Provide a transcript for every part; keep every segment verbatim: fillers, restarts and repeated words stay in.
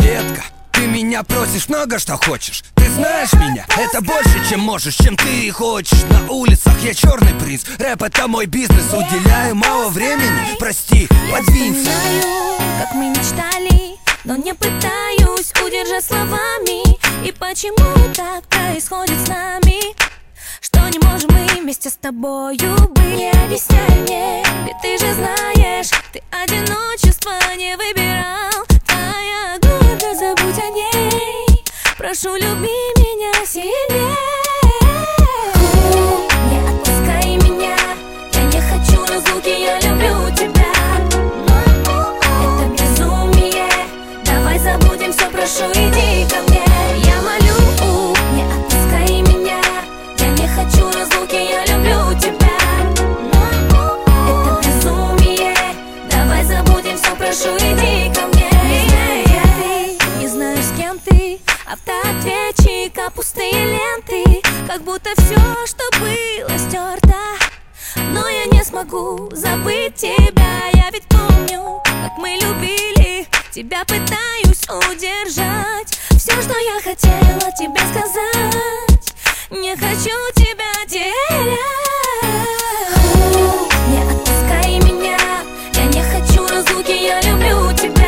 детка, ты меня просишь много, что хочешь. Ты знаешь меня, это больше, чем можешь, чем ты хочешь. На улицах я черный принц, рэп это мой бизнес. Уделяю мало времени, прости, подвинься. Я вспоминаю, как мы мечтали, но не пытаюсь удержать словами. И почему так происходит с нами, что не можем мы вместе с тобою быть? Не объясняй мне, ведь ты же знаешь, ты одиночество не выбирал. Твоя гордость, забудь о ней, прошу, люби меня сильнее. Не отпускай меня, я не хочу разлуки, я люблю тебя. Это безумие, давай забудем все, прошу, иди ко мне. Я молю, не отпускай меня, я не хочу разлуки, я люблю тебя. Это безумие, давай забудем все, прошу, иди ко мне. Не знаю, с кем ты, автоответчика, пустые ленты, как будто все, что было, стерто. Но я не смогу забыть тебя. Я ведь помню, как мы любили, тебя пытаюсь удержать. Все, что я хотела тебе сказать, не хочу тебя терять. Не отпускай меня, я не хочу разлуки, я люблю тебя.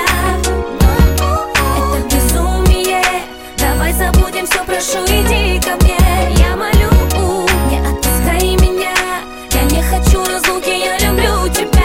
Это безумие, давай забудем все, прошу, иди ко мне. Я молю, не отпускай меня, я не хочу разлуки, я люблю тебя.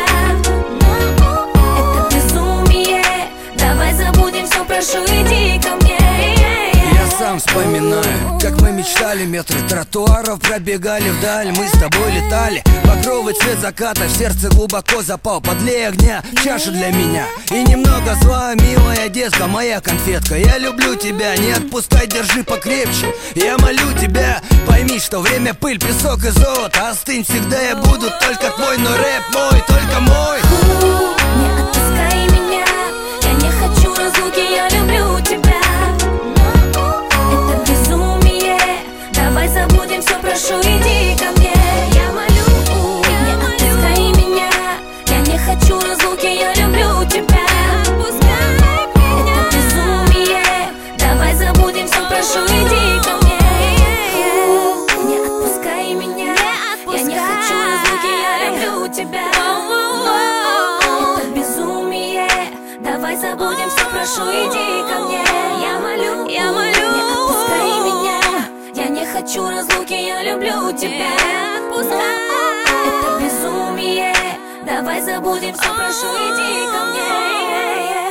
Это безумие, давай забудем все, прошу, иди ко мне. Я сам вспоминаю, как мы мечтали, метры тротуаров пробегали вдаль. Мы с тобой летали, багровый цвет заката в сердце глубоко запал. Подлей огня, чаша для меня и немного зла, милая детка, моя конфетка. Я люблю тебя, не отпускай, держи покрепче. Я молю тебя, пойми, что время пыль, песок и золото. Остынь, всегда я буду только твой, но рэп мой, только мой. Не отпускай меня, я не хочу разлуки, я люблю тебя. Это безумие, давай забудем все, прошу, иди ко мне. Я молю, не отпускай меня, я не хочу разлуки, я люблю тебя. Это безумие, давай забудем все, прошу, иди ко мне. Не отпускай меня, я не хочу разлуки, я люблю тебя. Это безумие, давай забудем все, прошу, иди ко мне. Я молю, я молю, не отпускай меня, я не хочу разлуки, я люблю тебя. Это безумие, давай забудем все, прошу, иди ко мне.